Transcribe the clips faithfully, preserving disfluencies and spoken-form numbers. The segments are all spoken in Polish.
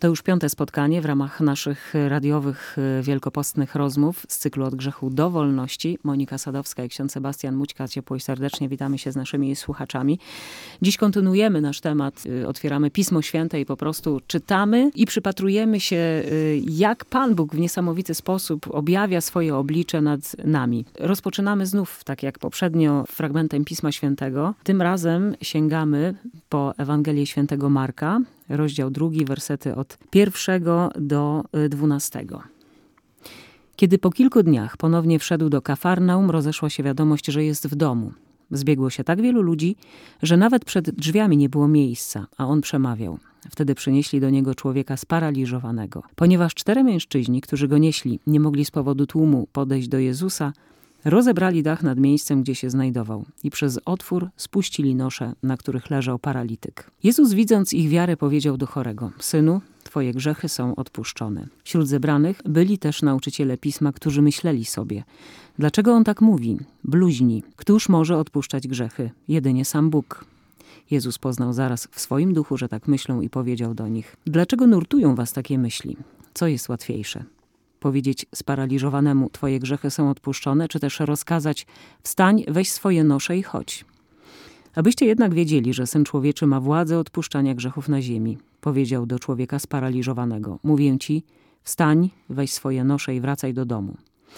To już piąte spotkanie w ramach naszych radiowych wielkopostnych rozmów z cyklu Od grzechu do wolności. Monika Sadowska i ksiądz Sebastian Mućka ciepło i serdecznie witamy się z naszymi słuchaczami. Dziś kontynuujemy nasz temat, otwieramy Pismo Święte i po prostu czytamy i przypatrujemy się, jak Pan Bóg w niesamowity sposób objawia swoje oblicze nad nami. Rozpoczynamy znów, tak jak poprzednio, fragmentem Pisma Świętego. Tym razem sięgamy po Ewangelię Świętego Marka, rozdział drugi, wersety od pierwszego do dwunastego. Kiedy po kilku dniach ponownie wszedł do Kafarnaum, rozeszła się wiadomość, że jest w domu. Zbiegło się tak wielu ludzi, że nawet przed drzwiami nie było miejsca, a on przemawiał. Wtedy przynieśli do niego człowieka sparaliżowanego. Ponieważ cztery mężczyźni, którzy go nieśli, nie mogli z powodu tłumu podejść do Jezusa, rozebrali dach nad miejscem, gdzie się znajdował i przez otwór spuścili nosze, na których leżał paralityk. Jezus, widząc ich wiarę, powiedział do chorego: Synu, twoje grzechy są odpuszczone. Wśród zebranych byli też nauczyciele Pisma, którzy myśleli sobie: dlaczego on tak mówi? Bluźni. Któż może odpuszczać grzechy? Jedynie sam Bóg. Jezus poznał zaraz w swoim duchu, że tak myślą i powiedział do nich: dlaczego nurtują was takie myśli? Co jest łatwiejsze? Powiedzieć sparaliżowanemu: twoje grzechy są odpuszczone, czy też rozkazać: wstań, weź swoje nosze i chodź. Abyście jednak wiedzieli, że Syn Człowieczy ma władzę odpuszczania grzechów na ziemi, powiedział do człowieka sparaliżowanego: mówię ci, wstań, weź swoje nosze i wracaj do domu.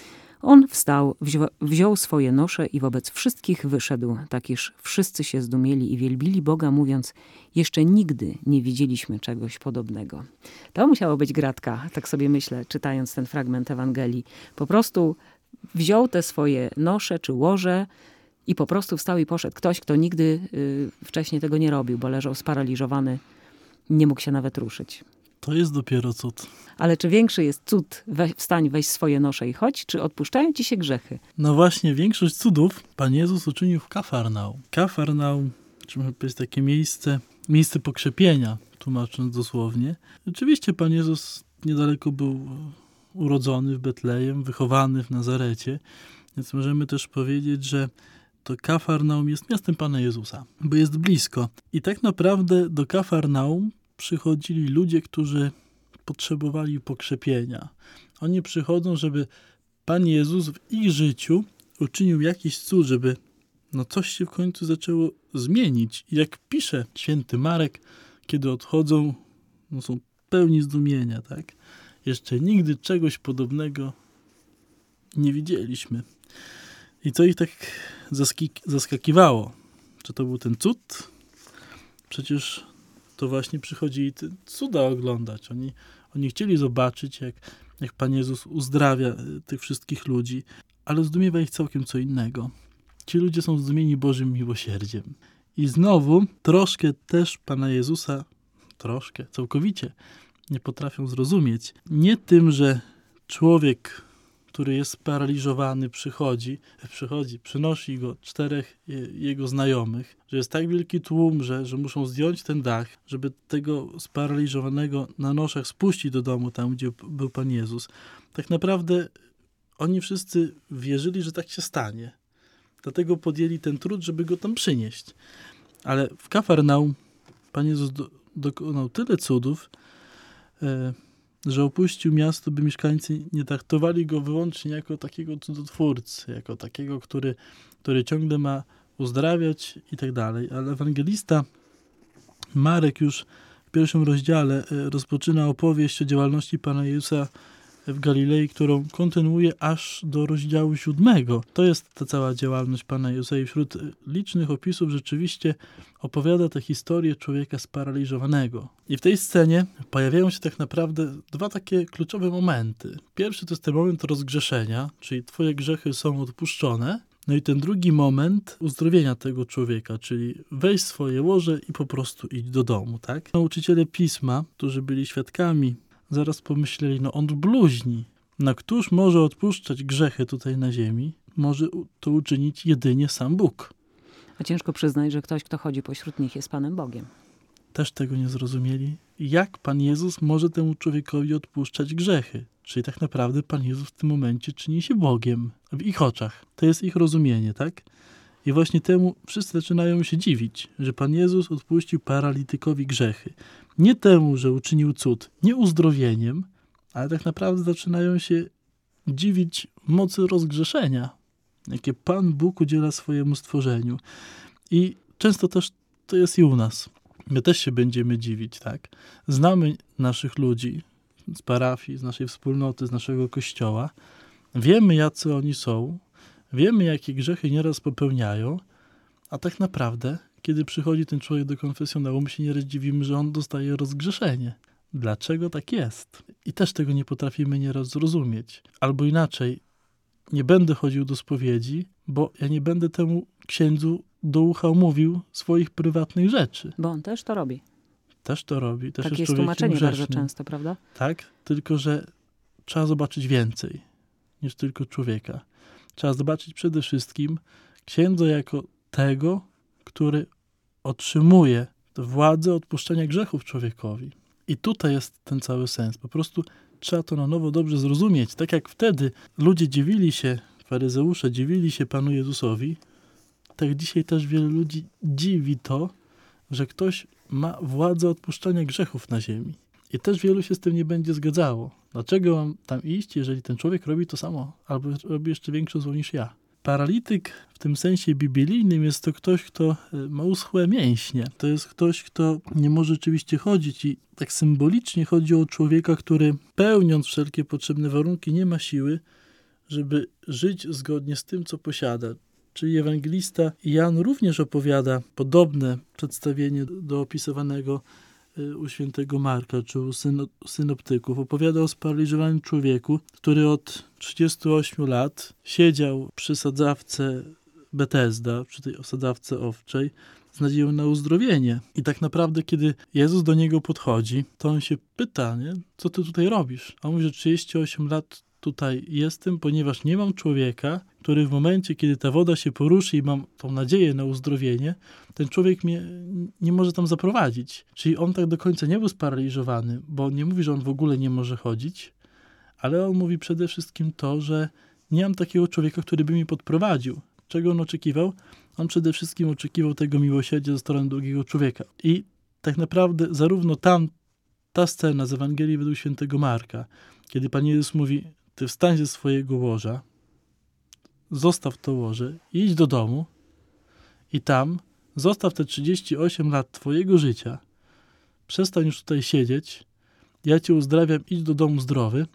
On wstał, wziął, wziął swoje nosze i wobec wszystkich wyszedł, tak iż wszyscy się zdumieli i wielbili Boga, mówiąc: jeszcze nigdy nie widzieliśmy czegoś podobnego. To musiało być gratka, tak sobie myślę, czytając ten fragment Ewangelii. Po prostu wziął te swoje nosze czy łoże i po prostu wstał i poszedł. Ktoś, kto nigdy y, wcześniej tego nie robił, bo leżał sparaliżowany, nie mógł się nawet ruszyć. To jest dopiero cud. Ale czy większy jest cud, we, wstań, weź swoje nosze i chodź, czy odpuszczają ci się grzechy? No właśnie, większość cudów Pan Jezus uczynił w Kafarnaum. Kafarnaum, czy może powiedzieć takie miejsce, miejsce pokrzepienia, tłumacząc dosłownie. Oczywiście Pan Jezus niedaleko był urodzony w Betlejem, wychowany w Nazarecie, więc możemy też powiedzieć, że to Kafarnaum jest miastem Pana Jezusa, bo jest blisko. I tak naprawdę do Kafarnaum przychodzili ludzie, którzy potrzebowali pokrzepienia. Oni przychodzą, żeby Pan Jezus w ich życiu uczynił jakiś cud, żeby no coś się w końcu zaczęło zmienić. I jak pisze święty Marek, kiedy odchodzą, no są pełni zdumienia, tak? Jeszcze nigdy czegoś podobnego nie widzieliśmy. I co ich tak zaskik- zaskakiwało? Czy to był ten cud? Przecież to właśnie przychodzili te cuda oglądać. Oni, oni chcieli zobaczyć, jak, jak Pan Jezus uzdrawia tych wszystkich ludzi, ale zdumiewa ich całkiem co innego. Ci ludzie są zdumieni Bożym miłosierdziem. I znowu troszkę też Pana Jezusa, troszkę, całkowicie nie potrafią zrozumieć. Nie tym, że człowiek, który jest sparaliżowany, przychodzi, przychodzi, przynosi go czterech jego znajomych, że jest tak wielki tłum, że, że muszą zdjąć ten dach, żeby tego sparaliżowanego na noszach spuścić do domu, tam gdzie był Pan Jezus. Tak naprawdę oni wszyscy wierzyli, że tak się stanie. Dlatego podjęli ten trud, żeby go tam przynieść. Ale w Kafarnaum Pan Jezus do, dokonał tyle cudów, e, że opuścił miasto, by mieszkańcy nie traktowali go wyłącznie jako takiego cudotwórcy, jako takiego, który, który ciągle ma uzdrawiać i tak dalej. Ale ewangelista Marek już w pierwszym rozdziale rozpoczyna opowieść o działalności Pana Jezusa w Galilei, którą kontynuuje aż do rozdziału siódmego. To jest ta cała działalność Pana Jezusa i wśród licznych opisów rzeczywiście opowiada tę historię człowieka sparaliżowanego. I w tej scenie pojawiają się tak naprawdę dwa takie kluczowe momenty. Pierwszy to jest ten moment rozgrzeszenia, czyli twoje grzechy są odpuszczone. No i ten drugi moment uzdrowienia tego człowieka, czyli weź swoje łoże i po prostu idź do domu, tak? Nauczyciele Pisma, którzy byli świadkami, zaraz pomyśleli, no on bluźni. No któż może odpuszczać grzechy tutaj na ziemi? Może to uczynić jedynie sam Bóg. A ciężko przyznać, że ktoś, kto chodzi pośród nich, jest Panem Bogiem. Też tego nie zrozumieli. Jak Pan Jezus może temu człowiekowi odpuszczać grzechy? Czyli tak naprawdę Pan Jezus w tym momencie czyni się Bogiem w ich oczach. To jest ich rozumienie, tak? I właśnie temu wszyscy zaczynają się dziwić, że Pan Jezus odpuścił paralitykowi grzechy. Nie temu, że uczynił cud, nie uzdrowieniem, ale tak naprawdę zaczynają się dziwić mocy rozgrzeszenia, jakie Pan Bóg udziela swojemu stworzeniu. I często też to jest i u nas. My też się będziemy dziwić, tak? Znamy naszych ludzi z parafii, z naszej wspólnoty, z naszego kościoła. Wiemy, jacy oni są. Wiemy, jakie grzechy nieraz popełniają. A tak naprawdę, kiedy przychodzi ten człowiek do konfesjonału, my się nieraz dziwimy, że on dostaje rozgrzeszenie. Dlaczego tak jest? I też tego nie potrafimy nieraz zrozumieć. Albo inaczej, nie będę chodził do spowiedzi, bo ja nie będę temu księdzu do ucha mówił swoich prywatnych rzeczy. Bo on też to robi. Też to robi. Też Takie jest jest tłumaczenie grzesznym. bardzo często, prawda? Tak, tylko że trzeba zobaczyć więcej niż tylko człowieka. Trzeba zobaczyć przede wszystkim księdza jako tego, który otrzymuje władzę odpuszczenia grzechów człowiekowi. I tutaj jest ten cały sens. Po prostu trzeba to na nowo dobrze zrozumieć. Tak jak wtedy ludzie dziwili się, faryzeusze dziwili się Panu Jezusowi, tak dzisiaj też wielu ludzi dziwi to, że ktoś ma władzę odpuszczania grzechów na ziemi. I też wielu się z tym nie będzie zgadzało. Dlaczego mam tam iść, jeżeli ten człowiek robi to samo, albo robi jeszcze większe zło niż ja? Paralityk w tym sensie biblijnym jest to ktoś, kto ma uschłe mięśnie. To jest ktoś, kto nie może rzeczywiście chodzić i tak symbolicznie chodzi o człowieka, który pełniąc wszelkie potrzebne warunki nie ma siły, żeby żyć zgodnie z tym, co posiada. Czyli ewangelista Jan również opowiada podobne przedstawienie do opisywanego u świętego Marka, czy u synoptyków. Opowiada o sparaliżowanym człowieku, który od trzydziestu ośmiu lat siedział przy sadzawce Betesda, przy tej sadzawce owczej, z nadzieją na uzdrowienie. I tak naprawdę, kiedy Jezus do niego podchodzi, to on się pyta, nie? Co ty tutaj robisz? A on mówi, że trzydzieści osiem lat tutaj jestem, ponieważ nie mam człowieka, który w momencie, kiedy ta woda się poruszy i mam tą nadzieję na uzdrowienie, ten człowiek mnie nie może tam zaprowadzić. Czyli on tak do końca nie był sparaliżowany, bo on nie mówi, że on w ogóle nie może chodzić, ale on mówi przede wszystkim to, że nie mam takiego człowieka, który by mi podprowadził. Czego on oczekiwał? On przede wszystkim oczekiwał tego miłosierdzia ze strony drugiego człowieka. I tak naprawdę zarówno tam, ta scena z Ewangelii według świętego Marka, kiedy Pan Jezus mówi, ty wstań ze swojego łoża, zostaw to łoże, idź do domu i tam zostaw te trzydzieści osiem lat twojego życia, przestań już tutaj siedzieć, ja cię uzdrawiam, idź do domu zdrowy.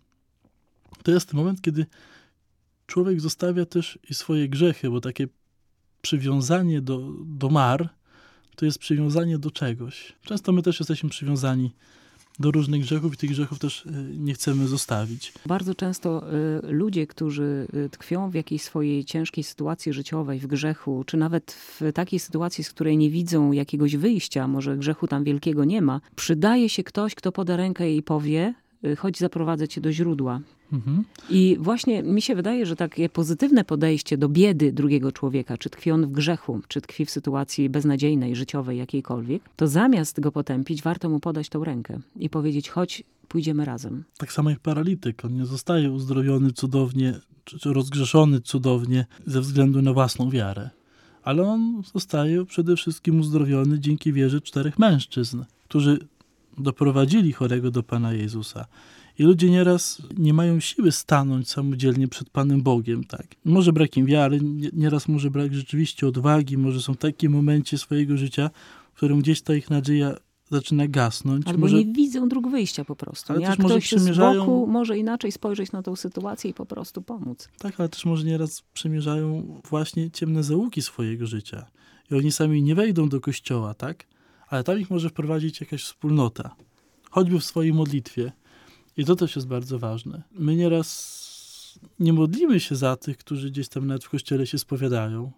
To jest ten moment, kiedy człowiek zostawia też i swoje grzechy, bo takie przywiązanie do, do mar to jest przywiązanie do czegoś. Często my też jesteśmy przywiązani do różnych grzechów i tych grzechów też nie chcemy zostawić. Bardzo często y, ludzie, którzy tkwią w jakiejś swojej ciężkiej sytuacji życiowej, w grzechu, czy nawet w takiej sytuacji, z której nie widzą jakiegoś wyjścia, może grzechu tam wielkiego nie ma, przydaje się ktoś, kto poda rękę i powie, y, chodź zaprowadzę cię do źródła. Mhm. I właśnie mi się wydaje, że takie pozytywne podejście do biedy drugiego człowieka, czy tkwi on w grzechu, czy tkwi w sytuacji beznadziejnej, życiowej, jakiejkolwiek, to zamiast go potępić, warto mu podać tą rękę i powiedzieć, chodź, pójdziemy razem. Tak samo jak paralityk. On nie zostaje uzdrowiony cudownie, czy, czy rozgrzeszony cudownie ze względu na własną wiarę. Ale on zostaje przede wszystkim uzdrowiony dzięki wierze czterech mężczyzn, którzy doprowadzili chorego do Pana Jezusa. I ludzie nieraz nie mają siły stanąć samodzielnie przed Panem Bogiem. Tak. Może brakiem wiary, nieraz może brak rzeczywiście odwagi, może są takie momenty swojego życia, w którym gdzieś ta ich nadzieja zaczyna gasnąć. Albo może... nie widzą dróg wyjścia po prostu. Ale Jak też może ktoś przymierzają... z boku może inaczej spojrzeć na tą sytuację i po prostu pomóc. Tak, ale też może nieraz przemierzają właśnie ciemne zaułki swojego życia. I oni sami nie wejdą do kościoła, tak? Ale tam ich może wprowadzić jakaś wspólnota. Choćby w swojej modlitwie. I to też jest bardzo ważne. My nieraz nie modlimy się za tych, którzy gdzieś tam nawet w kościele się spowiadają,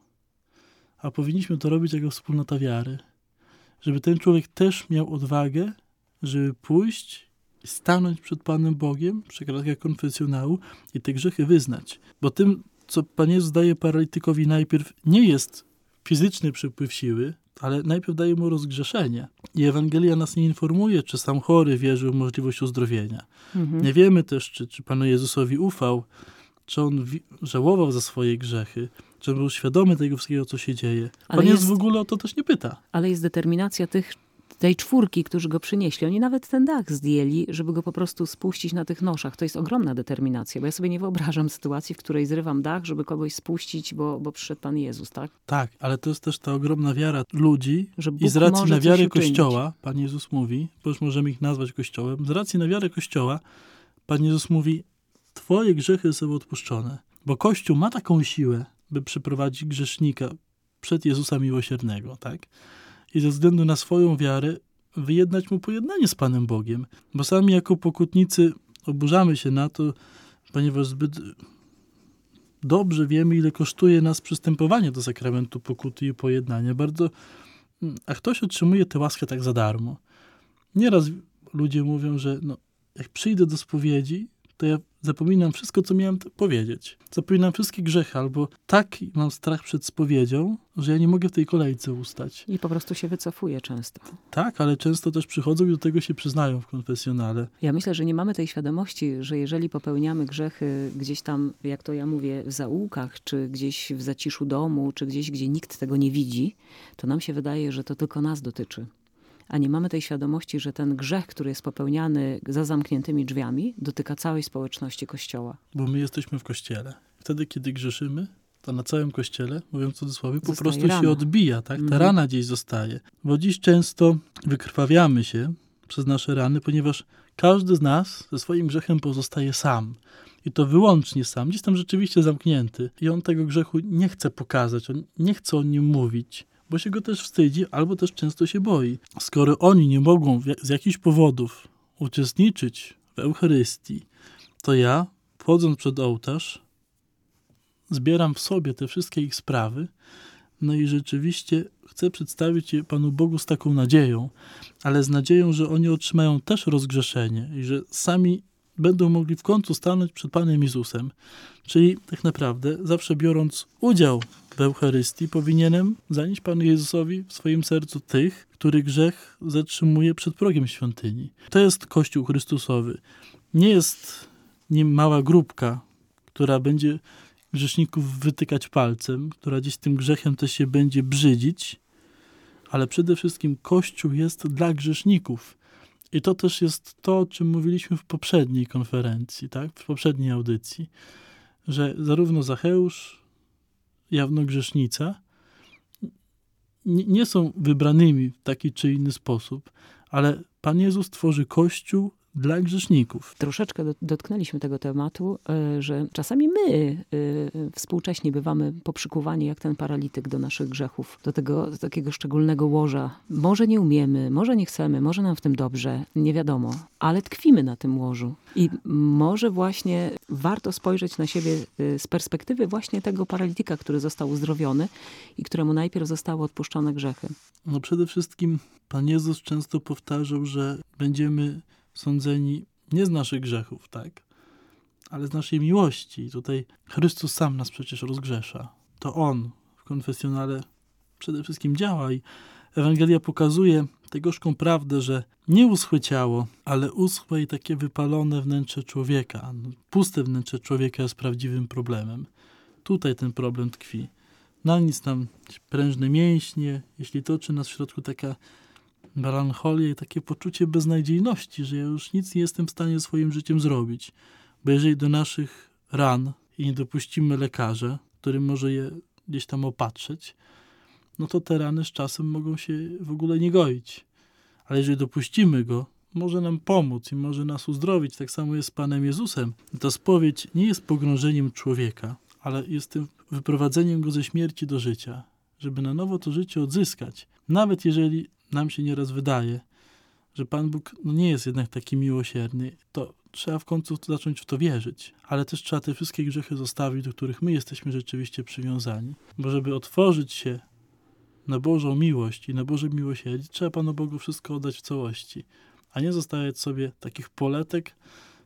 a powinniśmy to robić jako wspólnota wiary. Żeby ten człowiek też miał odwagę, żeby pójść i stanąć przed Panem Bogiem, przy kratkach konfesjonału i te grzechy wyznać. Bo tym, co Pan Jezus daje paralitykowi najpierw, nie jest fizyczny przypływ siły, ale najpierw daje mu rozgrzeszenie. I Ewangelia nas nie informuje, czy sam chory wierzył w możliwość uzdrowienia. Mhm. Nie wiemy też, czy, czy Panu Jezusowi ufał, czy on wi- żałował za swoje grzechy, żeby był świadomy tego wszystkiego, co się dzieje. Ale Pan jest... Jezus w ogóle o to też nie pyta. Ale jest determinacja tych, tej czwórki, którzy go przynieśli. Oni nawet ten dach zdjęli, żeby go po prostu spuścić na tych noszach. To jest ogromna determinacja, bo ja sobie nie wyobrażam sytuacji, w której zrywam dach, żeby kogoś spuścić, bo, bo przyszedł Pan Jezus, tak? Tak, ale to jest też ta ogromna wiara ludzi Że Bóg i z racji może na wiarę coś uczynić. Kościoła, Pan Jezus mówi, bo już możemy ich nazwać Kościołem, z racji na wiarę Kościoła, Pan Jezus mówi, twoje grzechy są odpuszczone. Bo Kościół ma taką siłę, by przyprowadzić grzesznika przed Jezusa Miłosiernego, tak? I ze względu na swoją wiarę wyjednać mu pojednanie z Panem Bogiem. Bo sami jako pokutnicy oburzamy się na to, ponieważ zbyt dobrze wiemy, ile kosztuje nas przystępowanie do sakramentu pokuty i pojednania. Bardzo, a ktoś otrzymuje tę łaskę tak za darmo. Nieraz ludzie mówią, że no, jak przyjdę do spowiedzi, to ja zapominam wszystko, co miałem powiedzieć. Zapominam wszystkie grzechy, albo tak mam strach przed spowiedzią, że ja nie mogę w tej kolejce ustać. I po prostu się wycofuje często. Tak, ale często też przychodzą i do tego się przyznają w konfesjonale. Ja myślę, że nie mamy tej świadomości, że jeżeli popełniamy grzechy gdzieś tam, jak to ja mówię, w zaułkach, czy gdzieś w zaciszu domu, czy gdzieś, gdzie nikt tego nie widzi, to nam się wydaje, że to tylko nas dotyczy. A nie mamy tej świadomości, że ten grzech, który jest popełniany za zamkniętymi drzwiami, dotyka całej społeczności Kościoła. Bo my jesteśmy w Kościele. Wtedy, kiedy grzeszymy, to na całym Kościele, mówiąc w cudzysłowie, po Zostaje prostu rana. się odbija, tak? Ta Mhm. rana gdzieś zostaje. Bo dziś często wykrwawiamy się przez nasze rany, ponieważ każdy z nas ze swoim grzechem pozostaje sam. I to wyłącznie sam, gdzieś tam rzeczywiście zamknięty. I on tego grzechu nie chce pokazać, on nie chce o nim mówić, bo się go też wstydzi, albo też często się boi. Skoro oni nie mogą z jakichś powodów uczestniczyć w Eucharystii, to ja, wchodząc przed ołtarz, zbieram w sobie te wszystkie ich sprawy, no i rzeczywiście chcę przedstawić je Panu Bogu z taką nadzieją, ale z nadzieją, że oni otrzymają też rozgrzeszenie i że sami będą mogli w końcu stanąć przed Panem Jezusem. Czyli tak naprawdę, zawsze biorąc udział w Eucharystii, powinienem zanieść Panu Jezusowi w swoim sercu tych, których grzech zatrzymuje przed progiem świątyni. To jest Kościół Chrystusowy. Nie jest nim mała grupka, która będzie grzeszników wytykać palcem, która gdzieś tym grzechem też się będzie brzydzić, ale przede wszystkim Kościół jest dla grzeszników. I to też jest to, o czym mówiliśmy w poprzedniej konferencji, tak? W poprzedniej audycji, że zarówno Zacheusz, jawnogrzesznica nie, nie są wybranymi w taki czy inny sposób, ale Pan Jezus tworzy Kościół dla grzeszników. Troszeczkę dotknęliśmy tego tematu, że czasami my współcześnie bywamy poprzykuwani jak ten paralityk do naszych grzechów, do tego do takiego szczególnego łoża. Może nie umiemy, może nie chcemy, może nam w tym dobrze, nie wiadomo, ale tkwimy na tym łożu. I może właśnie warto spojrzeć na siebie z perspektywy właśnie tego paralityka, który został uzdrowiony i któremu najpierw zostały odpuszczone grzechy. No przede wszystkim Pan Jezus często powtarzał, że będziemy sądzeni nie z naszych grzechów, tak, ale z naszej miłości. I tutaj Chrystus sam nas przecież rozgrzesza. To On w konfesjonale przede wszystkim działa i Ewangelia pokazuje tę gorzką prawdę, że nie uschłe ciało, ale uschłe i takie wypalone wnętrze człowieka. Puste wnętrze człowieka jest prawdziwym problemem. Tutaj ten problem tkwi. Na nic nam prężne mięśnie, jeśli toczy nas w środku taka melancholia i takie poczucie beznadziejności, że ja już nic nie jestem w stanie swoim życiem zrobić. Bo jeżeli do naszych ran i nie dopuścimy lekarza, który może je gdzieś tam opatrzeć, no to te rany z czasem mogą się w ogóle nie goić. Ale jeżeli dopuścimy go, może nam pomóc i może nas uzdrowić. Tak samo jest z Panem Jezusem. Ta spowiedź nie jest pogrążeniem człowieka, ale jest tym wyprowadzeniem go ze śmierci do życia, żeby na nowo to życie odzyskać. Nawet jeżeli nam się nieraz wydaje, że Pan Bóg no nie jest jednak taki miłosierny, to trzeba w końcu zacząć w to wierzyć. Ale też trzeba te wszystkie grzechy zostawić, do których my jesteśmy rzeczywiście przywiązani. Bo żeby otworzyć się na Bożą miłość i na Boże miłosierdzie, trzeba Panu Bogu wszystko oddać w całości, a nie zostawiać sobie takich poletek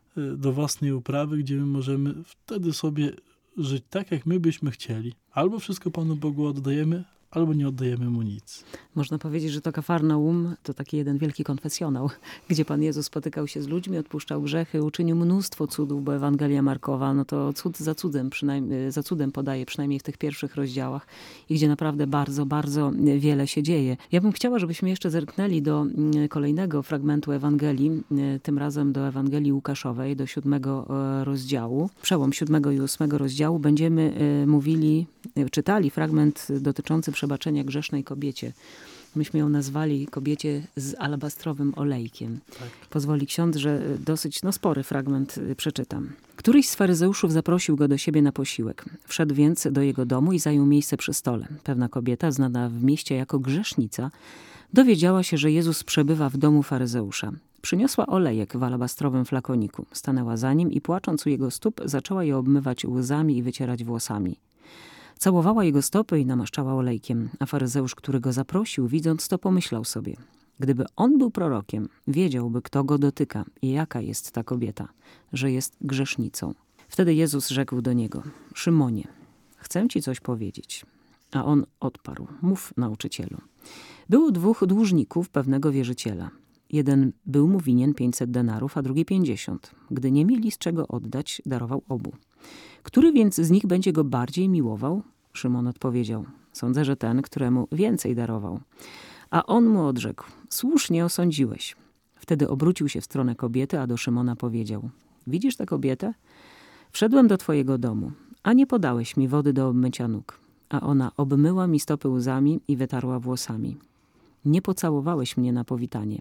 do własnej uprawy, gdzie my możemy wtedy sobie żyć tak, jak my byśmy chcieli. Albo wszystko Panu Bogu oddajemy, albo nie oddajemy mu nic. Można powiedzieć, że to Kafarnaum to taki jeden wielki konfesjonał, gdzie Pan Jezus spotykał się z ludźmi, odpuszczał grzechy, uczynił mnóstwo cudów, bo Ewangelia Markowa, no to cud za cudem, przynajmniej, za cudem podaje, przynajmniej w tych pierwszych rozdziałach, i gdzie naprawdę bardzo, bardzo wiele się dzieje. Ja bym chciała, żebyśmy jeszcze zerknęli do kolejnego fragmentu Ewangelii, tym razem do Ewangelii Łukaszowej, do siódmego rozdziału. Przełom siódmego i ósmego rozdziału będziemy mówili, czytali fragment dotyczący przebaczenia grzesznej kobiecie. Myśmy ją nazwali kobiecie z alabastrowym olejkiem. Tak. Pozwoli ksiądz, że dosyć no, spory fragment przeczytam. Któryś z faryzeuszów zaprosił go do siebie na posiłek. Wszedł więc do jego domu i zajął miejsce przy stole. Pewna kobieta, znana w mieście jako grzesznica, dowiedziała się, że Jezus przebywa w domu faryzeusza. Przyniosła olejek w alabastrowym flakoniku. Stanęła za nim i płacząc u jego stóp, zaczęła je obmywać łzami i wycierać włosami. Całowała jego stopy i namaszczała olejkiem, a faryzeusz, który go zaprosił, widząc to, pomyślał sobie: gdyby on był prorokiem, wiedziałby, kto go dotyka i jaka jest ta kobieta, że jest grzesznicą. Wtedy Jezus rzekł do niego: Szymonie, chcę ci coś powiedzieć. A on odparł: mów, nauczycielu. Było dwóch dłużników pewnego wierzyciela. Jeden był mu winien pięćset denarów, a drugi pięćdziesiąt. Gdy nie mieli z czego oddać, darował obu. Który więc z nich będzie go bardziej miłował? Szymon odpowiedział: sądzę, że ten, któremu więcej darował. A on mu odrzekł: słusznie osądziłeś. Wtedy obrócił się w stronę kobiety, a do Szymona powiedział: widzisz tę kobietę? Wszedłem do twojego domu, a nie podałeś mi wody do obmycia nóg. A ona obmyła mi stopy łzami i wytarła włosami. Nie pocałowałeś mnie na powitanie.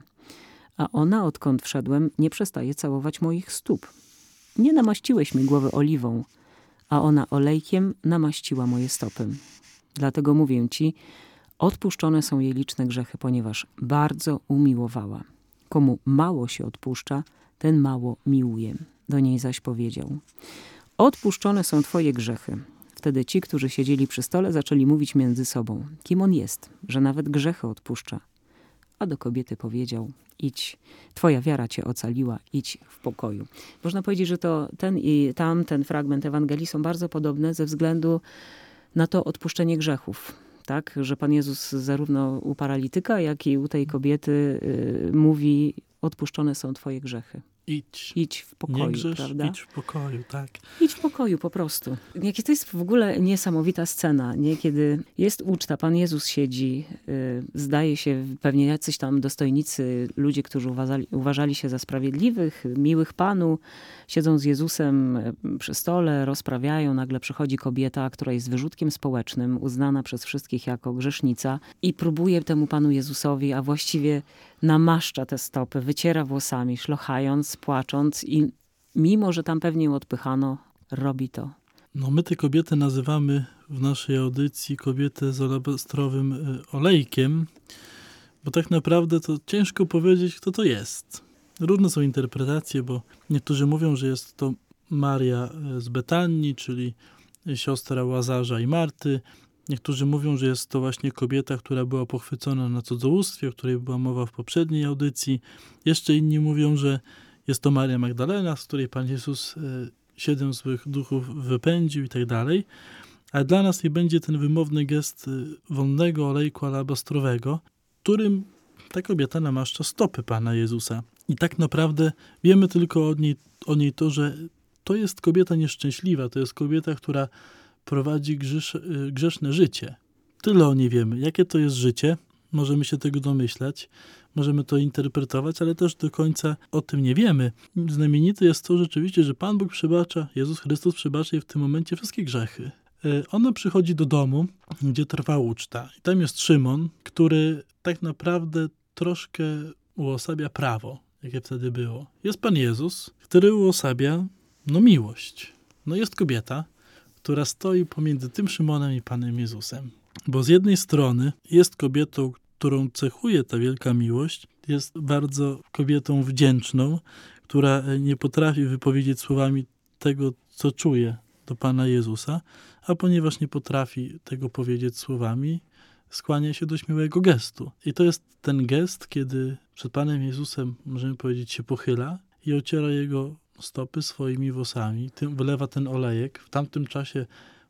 A ona, odkąd wszedłem, nie przestaje całować moich stóp. Nie namaściłeś mi głowy oliwą, a ona olejkiem namaściła moje stopy. Dlatego mówię ci, odpuszczone są jej liczne grzechy, ponieważ bardzo umiłowała. Komu mało się odpuszcza, ten mało miłuje. Do niej zaś powiedział: odpuszczone są twoje grzechy. Wtedy ci, którzy siedzieli przy stole, zaczęli mówić między sobą: kim on jest, że nawet grzechy odpuszcza? A do kobiety powiedział: idź, twoja wiara cię ocaliła, idź w pokoju. Można powiedzieć, że to ten i tamten fragment Ewangelii są bardzo podobne ze względu na to odpuszczenie grzechów. Tak, że Pan Jezus zarówno u paralityka, jak i u tej kobiety yy, mówi: odpuszczone są twoje grzechy. Idź. Idź w pokoju, nie grzesz, prawda? idź w pokoju, tak. Idź w pokoju po prostu. Jakie to jest w ogóle niesamowita scena, nie? Kiedy jest uczta, Pan Jezus siedzi, yy, zdaje się pewnie jacyś tam dostojnicy, ludzie, którzy uważali, uważali się za sprawiedliwych, miłych Panu, siedzą z Jezusem przy stole, rozprawiają. Nagle przychodzi kobieta, która jest wyrzutkiem społecznym, uznana przez wszystkich jako grzesznica i próbuje temu Panu Jezusowi, a właściwie namaszcza te stopy, wyciera włosami, szlochając, płacząc, i mimo, że tam pewnie ją odpychano, robi to. No my tę kobietę nazywamy w naszej audycji kobietę z alabastrowym olejkiem, bo tak naprawdę to ciężko powiedzieć, kto to jest. Różne są interpretacje, bo niektórzy mówią, że jest to Maria z Betanii, czyli siostra Łazarza i Marty. Niektórzy mówią, że jest to właśnie kobieta, która była pochwycona na cudzołóstwie, o której była mowa w poprzedniej audycji. Jeszcze inni mówią, że jest to Maria Magdalena, z której Pan Jezus siedem złych duchów wypędził i tak dalej. Ale dla nas nie będzie ten wymowny gest wonnego olejku alabastrowego, którym ta kobieta namaszcza stopy Pana Jezusa. I tak naprawdę wiemy tylko od niej, o niej to, że to jest kobieta nieszczęśliwa, to jest kobieta, która prowadzi grzesz, grzeszne życie. Tyle o niej wiemy. Jakie to jest życie? Możemy się tego domyślać, możemy to interpretować, ale też do końca o tym nie wiemy. Znamienite jest to rzeczywiście, że Pan Bóg przebacza, Jezus Chrystus przebacza jej w tym momencie wszystkie grzechy. Ona przychodzi do domu, gdzie trwa uczta. I tam jest Szymon, który tak naprawdę troszkę uosabia prawo, jakie wtedy było. Jest Pan Jezus, który uosabia no miłość. No jest kobieta, która stoi pomiędzy tym Szymonem i Panem Jezusem. Bo z jednej strony jest kobietą, którą cechuje ta wielka miłość, jest bardzo kobietą wdzięczną, która nie potrafi wypowiedzieć słowami tego, co czuje do Pana Jezusa, a ponieważ nie potrafi tego powiedzieć słowami, skłania się do śmiałego gestu. I to jest ten gest, kiedy przed Panem Jezusem, możemy powiedzieć, się pochyla i ociera jego stopy swoimi włosami, tym wylewa ten olejek. W tamtym czasie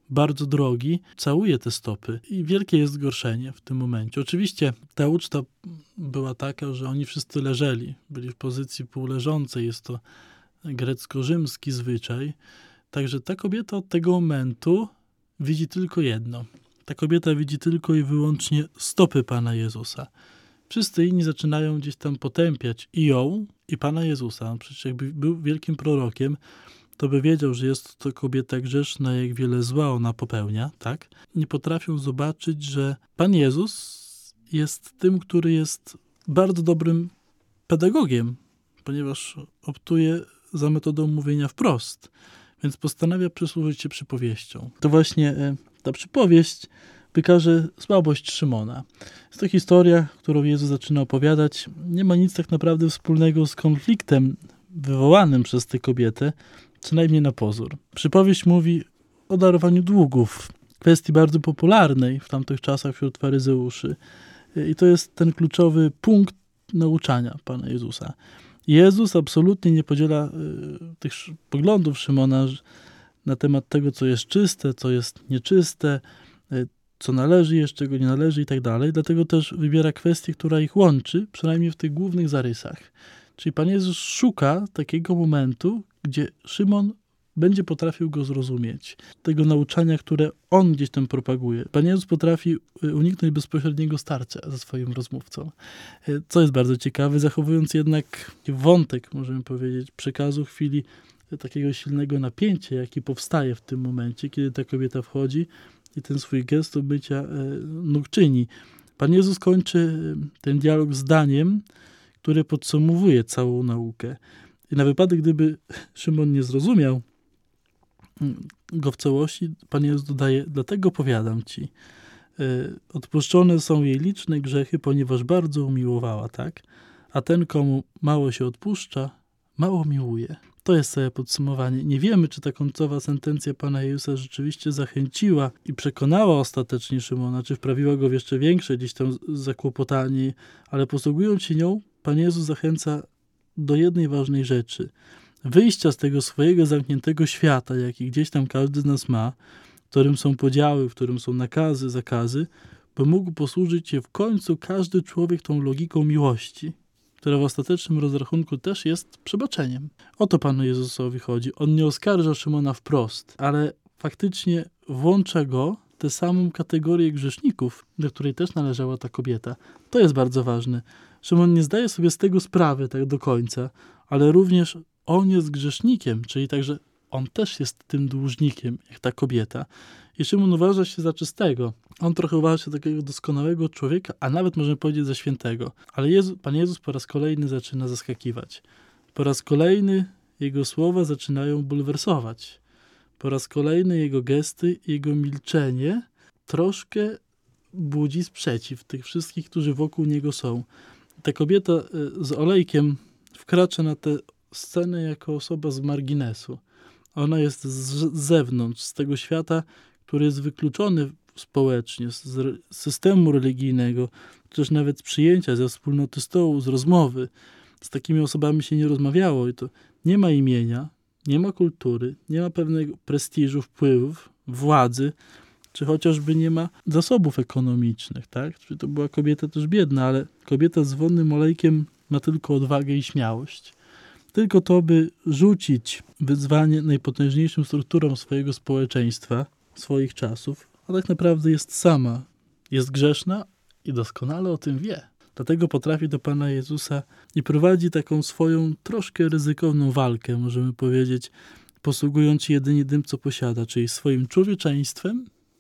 bardzo drogi, całuje te stopy i wielkie jest zgorszenie w tym momencie. Oczywiście ta uczta była taka, że oni wszyscy leżeli, byli w pozycji półleżącej, jest to grecko-rzymski zwyczaj, także ta kobieta od tego momentu widzi tylko jedno. Ta kobieta widzi tylko i wyłącznie stopy Pana Jezusa. Wszyscy inni zaczynają gdzieś tam potępiać i ją, i Pana Jezusa. Przecież jakby był wielkim prorokiem, to by wiedział, że jest to kobieta grzeszna, jak wiele zła ona popełnia, tak? Nie potrafią zobaczyć, że Pan Jezus jest tym, który jest bardzo dobrym pedagogiem, ponieważ optuje za metodą mówienia wprost, więc postanawia przysłużyć się przypowieścią. To właśnie ta przypowieść wykaże słabość Szymona. Jest to historia, którą Jezus zaczyna opowiadać. Nie ma nic tak naprawdę wspólnego z konfliktem wywołanym przez tę kobietę, co najmniej na pozór. Przypowieść mówi o darowaniu długów, kwestii bardzo popularnej w tamtych czasach wśród faryzeuszy. I to jest ten kluczowy punkt nauczania Pana Jezusa. Jezus absolutnie nie podziela y, tych poglądów Szymona na temat tego, co jest czyste, co jest nieczyste, y, co należy jeść, czego nie należy i tak dalej. Dlatego też wybiera kwestię, która ich łączy, przynajmniej w tych głównych zarysach. Czyli Pan Jezus szuka takiego momentu, gdzie Szymon będzie potrafił go zrozumieć. Tego nauczania, które on gdzieś tam propaguje. Pan Jezus potrafi uniknąć bezpośredniego starcia ze swoim rozmówcą. Co jest bardzo ciekawe, zachowując jednak wątek, możemy powiedzieć, przekazu w chwili takiego silnego napięcia, jaki powstaje w tym momencie, kiedy ta kobieta wchodzi i ten swój gest bycia nóg czyni. Pan Jezus kończy ten dialog zdaniem, które podsumowuje całą naukę. I na wypadek, gdyby Szymon nie zrozumiał go w całości, Pan Jezus dodaje, dlatego powiadam ci, odpuszczone są jej liczne grzechy, ponieważ bardzo umiłowała, tak? A ten, komu mało się odpuszcza, mało miłuje. To jest całe podsumowanie. Nie wiemy, czy ta końcowa sentencja Pana Jezusa rzeczywiście zachęciła i przekonała ostatecznie Szymona, czy wprawiła go w jeszcze większe gdzieś tam zakłopotanie, ale posługując się nią, Pan Jezus zachęca do jednej ważnej rzeczy. Wyjścia z tego swojego zamkniętego świata, jaki gdzieś tam każdy z nas ma, w którym są podziały, w którym są nakazy, zakazy, by mógł posłużyć się w końcu każdy człowiek tą logiką miłości, która w ostatecznym rozrachunku też jest przebaczeniem. O to Panu Jezusowi chodzi. On nie oskarża Szymona wprost, ale faktycznie włącza go w tę samą kategorię grzeszników, do której też należała ta kobieta. To jest bardzo ważne. Szymon nie zdaje sobie z tego sprawy tak do końca, ale również on jest grzesznikiem, czyli także on też jest tym dłużnikiem, jak ta kobieta. I Szymon uważa się za czystego. On trochę uważa się za takiego doskonałego człowieka, a nawet możemy powiedzieć za świętego. Ale Jezu, Pan Jezus po raz kolejny zaczyna zaskakiwać. Po raz kolejny jego słowa zaczynają bulwersować. Po raz kolejny jego gesty, jego milczenie troszkę budzi sprzeciw tych wszystkich, którzy wokół niego są. Ta kobieta z olejkiem wkracza na tę scenę jako osoba z marginesu. Ona jest z zewnątrz, z tego świata, który jest wykluczony społecznie, z systemu religijnego, czy też nawet z przyjęcia, ze wspólnoty stołu, z rozmowy. Z takimi osobami się nie rozmawiało i to nie ma imienia, nie ma kultury, nie ma pewnego prestiżu, wpływów, władzy, czy chociażby nie ma zasobów ekonomicznych, tak? Czyli to była kobieta też biedna, ale kobieta z wonnym olejkiem ma tylko odwagę i śmiałość. Tylko to, by rzucić wyzwanie najpotężniejszym strukturom swojego społeczeństwa, swoich czasów, a tak naprawdę jest sama, jest grzeszna i doskonale o tym wie. Dlatego potrafi do Pana Jezusa i prowadzi taką swoją troszkę ryzykowną walkę, możemy powiedzieć, posługując się jedynie tym, co posiada, czyli swoim człowieczeństwem,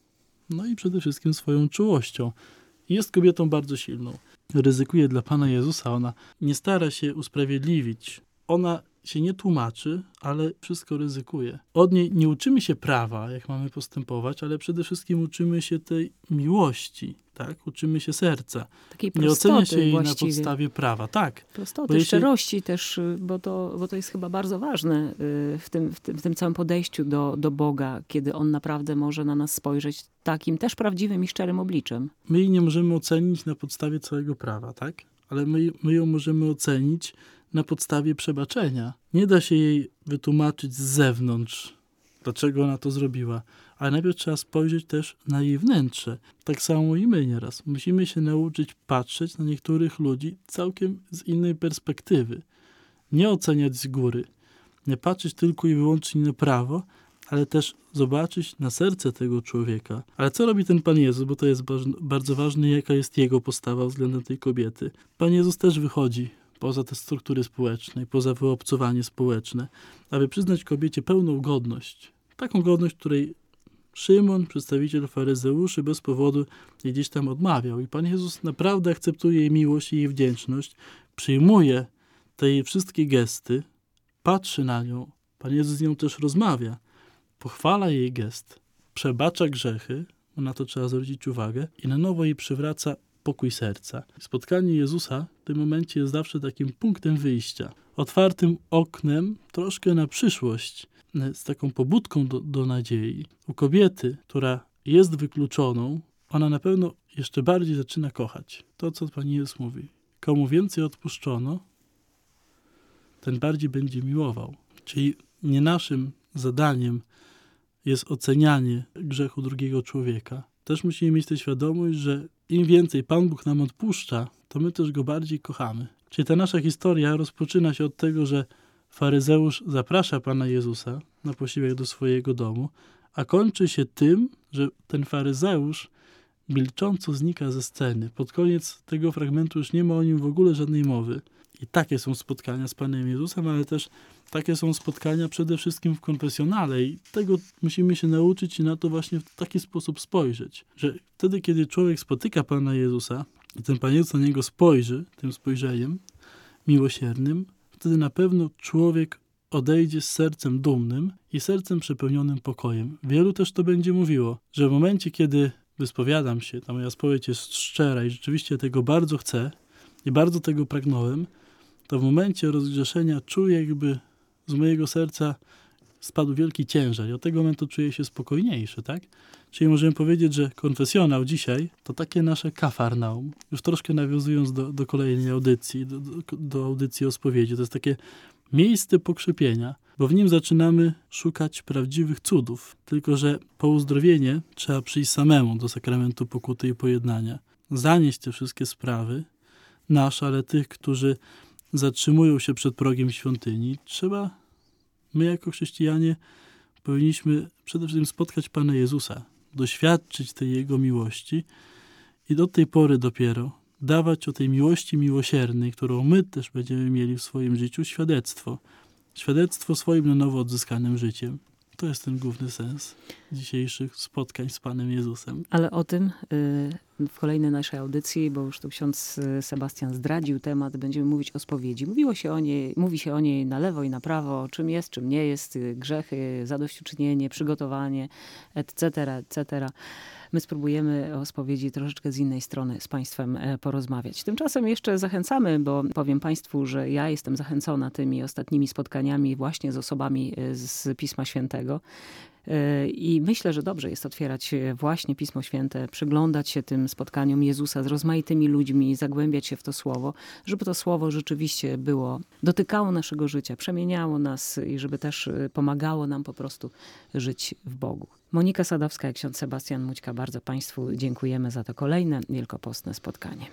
no i przede wszystkim swoją czułością. Jest kobietą bardzo silną. Ryzykuje dla Pana Jezusa, ona nie stara się usprawiedliwić. Ona się nie tłumaczy, ale wszystko ryzykuje. Od niej nie uczymy się prawa, jak mamy postępować, ale przede wszystkim uczymy się tej miłości, tak? Uczymy się serca. Takiej nie ocenia się jej właściwie. na podstawie prawa, tak. Prostoty, jeśli... szczerości też, bo to, bo to jest chyba bardzo ważne w tym, w tym, w tym całym podejściu do, do Boga, kiedy On naprawdę może na nas spojrzeć takim też prawdziwym i szczerym obliczem. My jej nie możemy ocenić na podstawie całego prawa, tak? Ale my, my ją możemy ocenić na podstawie przebaczenia. Nie da się jej wytłumaczyć z zewnątrz, dlaczego ona to zrobiła. ale najpierw trzeba spojrzeć też na jej wnętrze. Tak samo i my nieraz. Musimy się nauczyć patrzeć na niektórych ludzi całkiem z innej perspektywy. Nie oceniać z góry, nie patrzeć tylko i wyłącznie na prawo, ale też zobaczyć na serce tego człowieka. Ale co robi ten Pan Jezus, bo to jest bardzo ważne, jaka jest jego postawa względem tej kobiety. Pan Jezus też wychodzi poza te struktury społeczne, poza wyobcowanie społeczne, aby przyznać kobiecie pełną godność. Taką godność, której Szymon, przedstawiciel faryzeuszy, bez powodu jej gdzieś tam odmawiał. I Pan Jezus naprawdę akceptuje jej miłość i jej wdzięczność, przyjmuje te jej wszystkie gesty, patrzy na nią. Pan Jezus z nią też rozmawia, pochwala jej gest, przebacza grzechy, bo na to trzeba zwrócić uwagę, i na nowo jej przywraca pokój serca. Spotkanie Jezusa w tym momencie jest zawsze takim punktem wyjścia, otwartym oknem troszkę na przyszłość, z taką pobudką do, do nadziei. U kobiety, która jest wykluczoną, ona na pewno jeszcze bardziej zaczyna kochać. To, co Pan Jezus mówi. Komu więcej odpuszczono, ten bardziej będzie miłował. Czyli nie naszym zadaniem jest ocenianie grzechu drugiego człowieka. Też musimy mieć tę świadomość, że im więcej Pan Bóg nam odpuszcza, to my też Go bardziej kochamy. Czyli ta nasza historia rozpoczyna się od tego, że faryzeusz zaprasza Pana Jezusa na posiłek do swojego domu, a kończy się tym, że ten faryzeusz milcząco znika ze sceny. Pod koniec tego fragmentu już nie ma o nim w ogóle żadnej mowy. I takie są spotkania z Panem Jezusem, ale też takie są spotkania przede wszystkim w konfesjonale i tego musimy się nauczyć i na to właśnie w taki sposób spojrzeć, że wtedy, kiedy człowiek spotyka Pana Jezusa i ten Pan Jezus na niego spojrzy tym spojrzeniem miłosiernym, wtedy na pewno człowiek odejdzie z sercem dumnym i sercem przepełnionym pokojem. Wielu też to będzie mówiło, że w momencie, kiedy wyspowiadam się, ta moja spowiedź jest szczera i rzeczywiście tego bardzo chcę i bardzo tego pragnąłem, to w momencie rozgrzeszenia czuję, jakby z mojego serca spadł wielki ciężar i od tego momentu czuję się spokojniejszy, tak? Czyli możemy powiedzieć, że konfesjonał dzisiaj to takie nasze kafarnaum. Już troszkę nawiązując do, do kolejnej audycji, do, do, do audycji o spowiedzi. To jest takie miejsce pokrzepienia, bo w nim zaczynamy szukać prawdziwych cudów. Tylko że po uzdrowienie trzeba przyjść samemu do sakramentu pokuty i pojednania. Zanieść te wszystkie sprawy nasze, ale tych, którzy zatrzymują się przed progiem świątyni. Trzeba, my jako chrześcijanie powinniśmy przede wszystkim spotkać Pana Jezusa, doświadczyć tej Jego miłości i do tej pory dopiero dawać o tej miłości miłosiernej, którą my też będziemy mieli w swoim życiu, świadectwo. Świadectwo swoim na nowo odzyskanym życiem. To jest ten główny sens dzisiejszych spotkań z Panem Jezusem. Ale o tym y, w kolejnej naszej audycji, bo już tu ksiądz Sebastian zdradził temat, będziemy mówić o spowiedzi. Mówiło się o niej, mówi się o niej na lewo i na prawo, czym jest, czym nie jest, grzechy, zadośćuczynienie, przygotowanie, et cetera, et cetera. My spróbujemy o spowiedzi troszeczkę z innej strony z Państwem porozmawiać. Tymczasem jeszcze zachęcamy, bo powiem Państwu, że ja jestem zachęcona tymi ostatnimi spotkaniami właśnie z osobami z Pisma Świętego. I myślę, że dobrze jest otwierać właśnie Pismo Święte, przyglądać się tym spotkaniom Jezusa z rozmaitymi ludźmi, zagłębiać się w to Słowo, żeby to Słowo rzeczywiście było, dotykało naszego życia, przemieniało nas i żeby też pomagało nam po prostu żyć w Bogu. Monika Sadowska i ksiądz Sebastian Mućka, bardzo Państwu dziękujemy za to kolejne wielkopostne spotkanie.